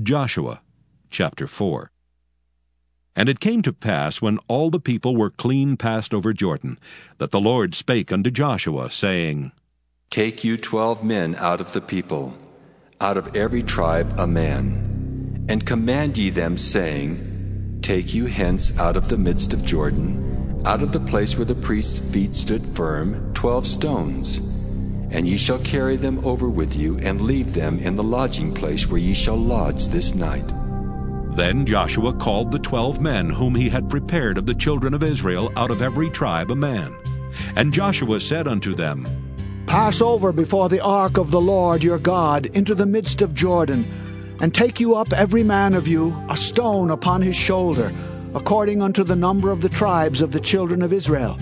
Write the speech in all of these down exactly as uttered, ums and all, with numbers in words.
Joshua chapter four. And it came to pass, when all the people were clean passed over Jordan, that the Lord spake unto Joshua, saying, Take you twelve men out of the people, out of every tribe a man, and command ye them, saying, Take you hence out of the midst of Jordan, out of the place where the priest's feet stood firm, twelve stones. And ye shall carry them over with you, and leave them in the lodging place where ye shall lodge this night. Then Joshua called the twelve men whom he had prepared of the children of Israel out of every tribe a man. And Joshua said unto them, Pass over before the ark of the Lord your God into the midst of Jordan, and take you up every man of you a stone upon his shoulder, according unto the number of the tribes of the children of Israel,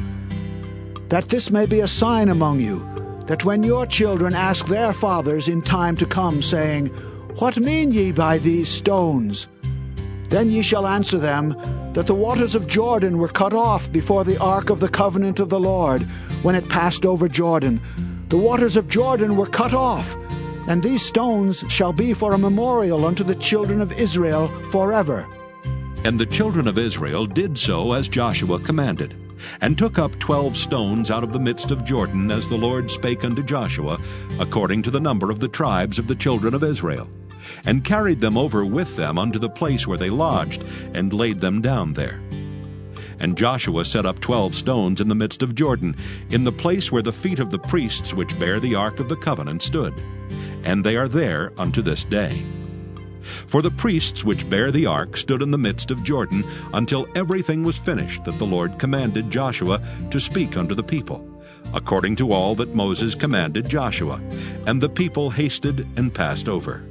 that this may be a sign among you, that when your children ask their fathers in time to come, saying, What mean ye by these stones? Then ye shall answer them, that the waters of Jordan were cut off before the ark of the covenant of the Lord, when it passed over Jordan. The waters of Jordan were cut off, and these stones shall be for a memorial unto the children of Israel forever. And the children of Israel did so as Joshua commanded, and took up twelve stones out of the midst of Jordan, as the Lord spake unto Joshua, according to the number of the tribes of the children of Israel, and carried them over with them unto the place where they lodged, and laid them down there. And Joshua set up twelve stones in the midst of Jordan, in the place where the feet of the priests which bear the ark of the covenant stood, and they are there unto this day. For the priests which bear the ark stood in the midst of Jordan, until everything was finished that the Lord commanded Joshua to speak unto the people, according to all that Moses commanded Joshua. And the people hasted and passed over.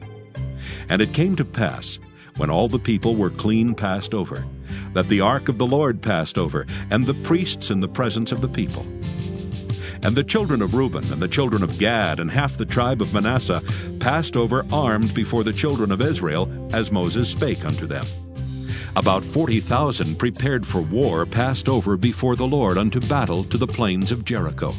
And it came to pass, when all the people were clean passed over, that the ark of the Lord passed over, and the priests in the presence of the people. And the children of Reuben and the children of Gad and half the tribe of Manasseh passed over armed before the children of Israel, as Moses spake unto them. About forty thousand prepared for war passed over before the Lord unto battle to the plains of Jericho.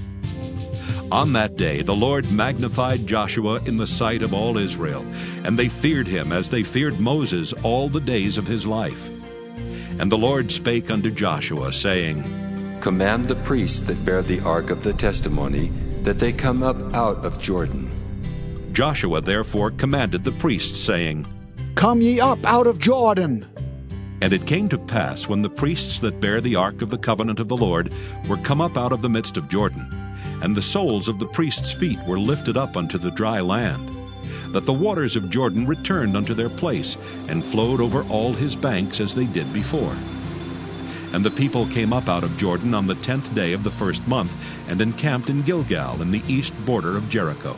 On that day the Lord magnified Joshua in the sight of all Israel, and they feared him as they feared Moses all the days of his life. And the Lord spake unto Joshua, saying, Command the priests that bear the ark of the testimony, that they come up out of Jordan. Joshua therefore commanded the priests, saying, Come ye up out of Jordan. And it came to pass, when the priests that bear the ark of the covenant of the Lord were come up out of the midst of Jordan, and the soles of the priests' feet were lifted up unto the dry land, that the waters of Jordan returned unto their place, and flowed over all his banks as they did before. And the people came up out of Jordan on the tenth day of the first month, and encamped in Gilgal in the east border of Jericho.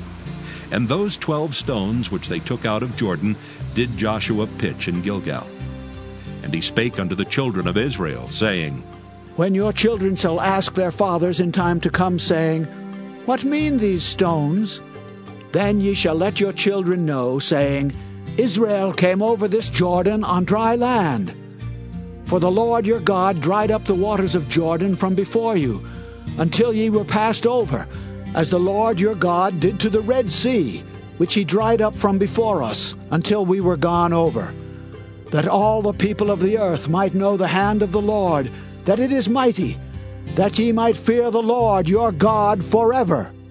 And those twelve stones which they took out of Jordan did Joshua pitch in Gilgal. And he spake unto the children of Israel, saying, When your children shall ask their fathers in time to come, saying, What mean these stones? Then ye shall let your children know, saying, Israel came over this Jordan on dry land. For the Lord your God dried up the waters of Jordan from before you, until ye were passed over, as the Lord your God did to the Red Sea, which he dried up from before us, until we were gone over, that all the people of the earth might know the hand of the Lord, that it is mighty, that ye might fear the Lord your God forever.